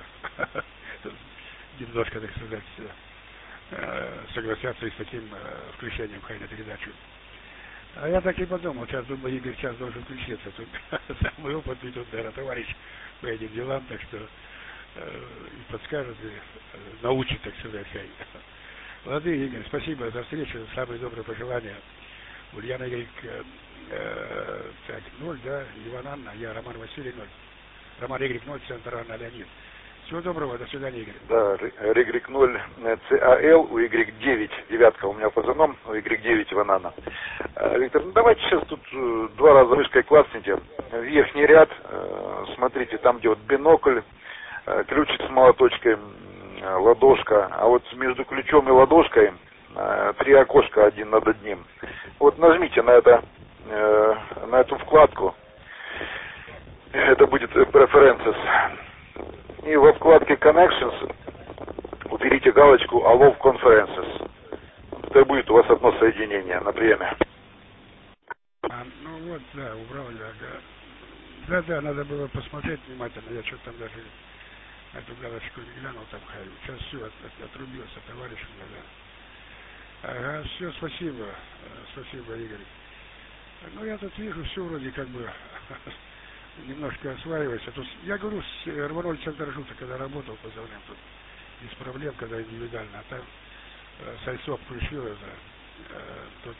S8: Немножко, так сказать, э, согласятся и с таким э, включением в передачу. А я так и подумал, сейчас думаю, Игорь сейчас должен включиться. Тут самый опытный тут, наверное, товарищ по этим делам, так что э, и подскажет, и э, научит, так сказать. Ладно, Игорь, спасибо за встречу, самые добрые пожелания. Ульяна Игорь, э, э, так, ноль, да, Иван Анна, я Роман Василий, ноль. Роман Игорь, ноль, центр Анна Леонид. Всего доброго, до свидания, Игорь.
S11: Да, Y ноль ЦАЛ, у Y девять, девятка у меня в позывном, у Y девять Иван Анна. Виктор, ну давайте сейчас тут два раза мышкой клацните. Верхний ряд, смотрите, там где вот бинокль, ключик с молоточкой, ладошка, а вот между ключом и ладошкой три окошка один над одним. Вот нажмите на это, на эту вкладку. Это будет Preferences. И во вкладке Connections уберите галочку Allow Conferences. Это будет у вас одно соединение на приеме.
S8: А, ну вот, да, убрал я, да. Да, да, надо было посмотреть внимательно. Я что-то там даже эту галочку не глянул, там ходил. Сейчас все, от, от, отрубился, товарищ у меня, да. Ага, все, спасибо. Спасибо, Игорь. Ну, я тут вижу, все вроде как бы немножко осваивается. То есть, я говорю, с Рваной центр Жута, когда работал позывным, тут без проблем, когда индивидуально, а там э, Сальцов включил это, э, тут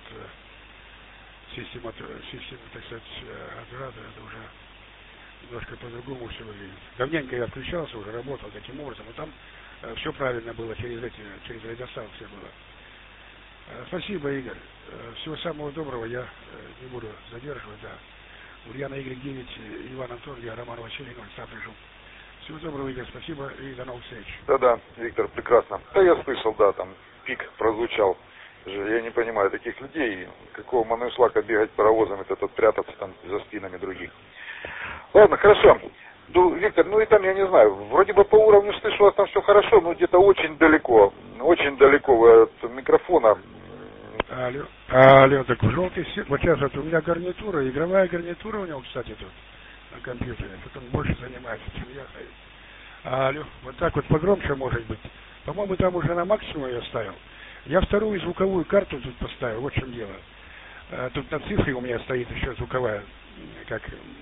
S8: э, система, система, так сказать, оператора, это уже немножко по-другому все выглядит. Давненько я включался, уже работал таким образом, и там э, все правильно было, через эти, через радиостанции было. Э, спасибо, Игорь. Э, всего самого доброго, я э, не буду задерживать, да. Ульяна Игорь девять, Иван Антон, я Роман Василий, ноль, сам пришел. Всего доброго, Игорь, спасибо и до новых встреч.
S11: Да-да, Виктор, прекрасно. Да, я слышал, да, там пик прозвучал. Я не понимаю таких людей, какого манушлака бегать паровозом, это тут прятаться там за спинами других. Ладно, хорошо. Ну, Виктор, ну и там, я не знаю, вроде бы по уровню слышу, у вас там все хорошо, но где-то очень далеко, очень далеко вы от микрофона.
S8: Алло, алло, так желтый свет. Вот сейчас вот у меня гарнитура, игровая гарнитура у него, кстати, тут на компьютере. Тут он больше занимается, чем я. Алло, вот так вот погромче может быть. По-моему, там уже на максимум я ставил. Я вторую звуковую карту тут поставил, вот в чем дело. Тут на цифре у меня стоит еще звуковая, как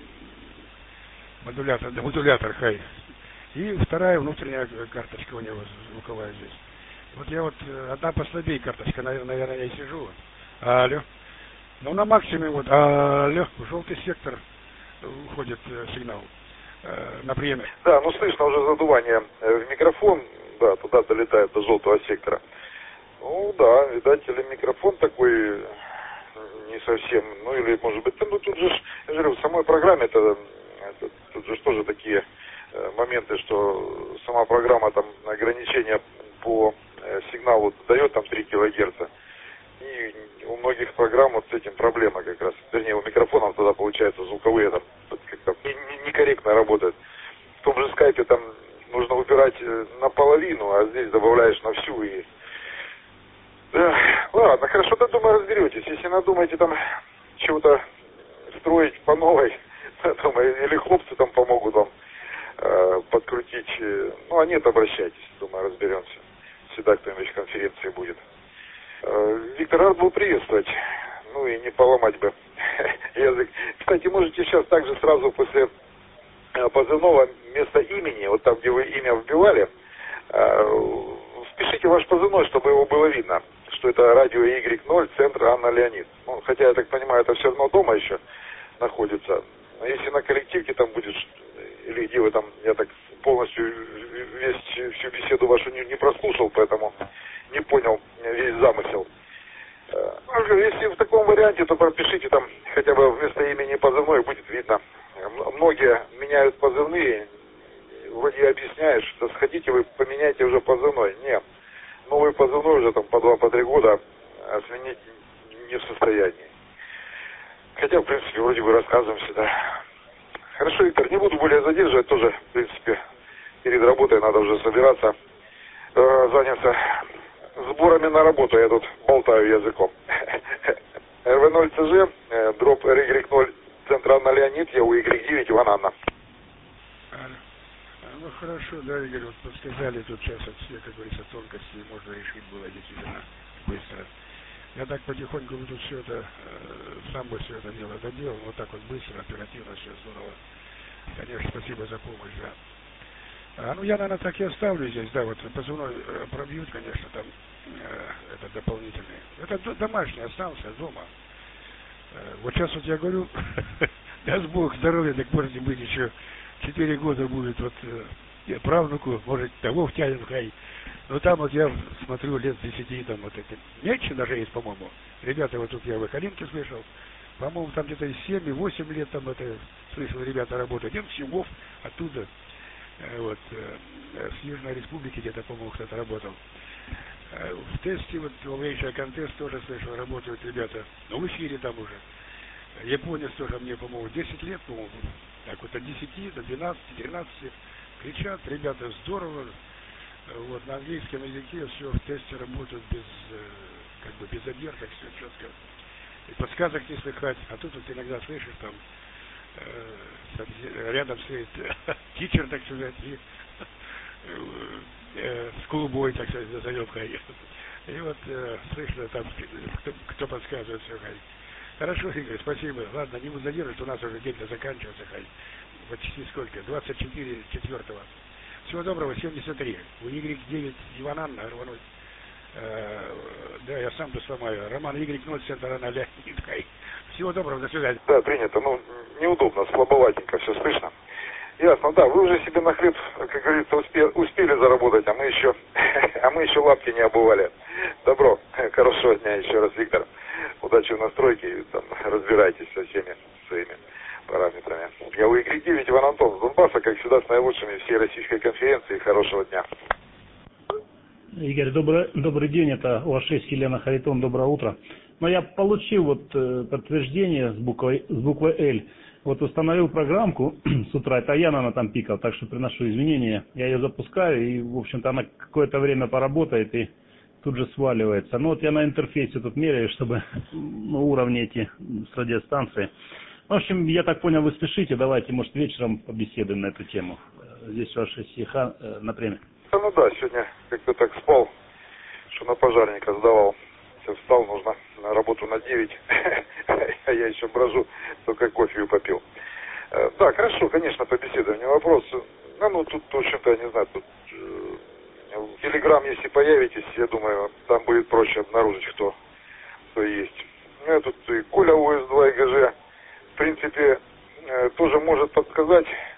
S8: модулятор, да, модулятор хай. И вторая внутренняя карточка у него звуковая здесь. Вот я вот, одна послабее карточка, наверное, я и сижу. Алло. Ну, на максимуме вот, алло, в желтый сектор уходит сигнал э, на приеме.
S11: Да, ну слышно уже задувание в микрофон, да, туда долетает до желтого сектора. Ну да, видать, или микрофон такой не совсем, ну или может быть, ну тут же, я говорю, в самой программе это, это тут же тоже такие э, моменты, что сама программа там ограничения по э, сигналу дает там три килогерца. И у многих программ вот с этим проблема как раз. Вернее, у микрофонов тогда получается звуковые там как-то некорректно работают. В том же скайпе там нужно убирать наполовину, а здесь добавляешь на всю и... Да. Ладно, хорошо, да, думаю, разберетесь. Если надумаете там чего-то строить по новой, думаю, или хлопцы там помогут вам э, подкрутить, ну, а нет, обращайтесь, думаю, разберемся. Всегда кто-нибудь в конференции будет. Виктор, рад был приветствовать. Ну и не поломать бы язык. Кстати, можете сейчас также сразу после позывного вместо имени, вот там, где вы имя вбивали, впишите ваш позывной, чтобы его было видно, что это радио И ноль, центр Анна Леонид. Ну, хотя, я так понимаю, это все равно дома еще находится. Но если на коллективке там будет, или где вы там, я так полностью весь, всю беседу вашу не, не прослушал, поэтому не понял весь замысел. Если в таком варианте, то пропишите там хотя бы вместо имени позывной, будет видно. Многие меняют позывные, вроде объясняешь, что сходите вы, поменяйте уже позывной. Нет, новый позывной уже там по два, по три года сменить не в состоянии. Хотя, в принципе, вроде бы рассказываем всегда. Хорошо, Виктор, не буду более задерживать, тоже, в принципе, перед работой надо уже собираться, э, заняться сборами на работу, я тут болтаю языком. эр вэ ноль цэ жэ, э, дроп эр игрек ноль, центр Анна Леонид, я у игрек девять, Иван Анна.
S8: Ну хорошо, да, Игорь, вот подсказали тут сейчас от всех, как говорится, тонкости, можно решить было действительно быстро. Я так потихоньку тут все это, э, сам бы все это дело доделал, вот так вот быстро, оперативно, все здорово. Конечно, спасибо за помощь, да. А, ну, я, наверное, так и оставлю здесь, да, вот позывной э, пробьют, конечно, там, э, это дополнительный. Это домашний остался, дома. Э, вот сейчас вот я говорю, даст Бог здоровья, так можете быть еще четыре года будет, вот, э, правнуку, может, того втянем, хай. Но там вот я смотрю, лет десяти, там, вот это, меньше даже есть, по-моему. Ребята, вот тут я в Ихалинке слышал, по-моему, там где-то семь и восемь лет там это, слышал, ребята работают. Один Симов оттуда, э, вот, э, с Южной Республики где-то, по-моему, кто-то работал. Э, в тесте, вот, Новейшая контест тоже слышал, работают ребята, но в эфире там уже. Японец тоже мне, по-моему, десять лет, по-моему, так вот, от десяти до двенадцати, тринадцати кричат, ребята, здорово. Вот, на английском языке все в тесте работают без, как бы, без задержек, все четко. И подсказок не слыхать. А тут вот иногда слышишь, там, э, рядом стоит тичер, так сказать, и э, с клубой, так сказать, за заебкой. И вот э, слышно там, кто, кто подсказывает все, хай. Хорошо, Игорь, спасибо. Ладно, не буду задерживать, у нас уже день-то заканчивается, хай. Почти сколько? двадцать четыре четвертого. Всего доброго, семьдесят три. У игрек девять Иван Анна, рвануть. Э, да, я сам-то сломаю. Роман игрек ноль, центр Анна Леонид. Всего доброго, до свидания.
S11: Да, принято. Ну, неудобно, слабоватенько все слышно. Ясно, да, вы уже себе на хлеб, как говорится, успели, успели заработать, а мы еще, а мы еще лапки не обували. Добро, хорошего дня еще раз, Виктор. Удачи в настройке, там, разбирайтесь со всеми своими параметрами. Я у игрек девять, Иван Антон, с Донбасса, как всегда, с наилучшими всей российской конференции. Хорошего дня.
S10: Игорь, добрый, добрый день, это У А шесть Елена Харитон, доброе утро. Но я получил вот э, подтверждение с буквой, с буквой Л. Вот установил программку с утра, это я, наверное, там пикал, так что приношу извинения. Я ее запускаю, и, в общем-то, она какое-то время поработает и тут же сваливается. Ну вот я на интерфейсе тут меряю, чтобы ну, уровни эти с радиостанции. В общем, я так понял, вы спешите, давайте, может, вечером побеседуем на эту тему. здесь ваши стиха э, на премии.
S11: Да, ну да, сегодня как-то так спал, что на пожарника сдавал. Сейчас встал, нужно на работу на девять, а я еще брожу, только кофе попил. Да, хорошо, конечно, побеседуем, не вопрос. Ну, ну тут, в общем-то, я не знаю, тут в Телеграм, если появитесь, я думаю, там будет проще обнаружить, кто, кто есть. Ну, тут и Коля ОС два и ГЖ, в принципе, тоже может подсказать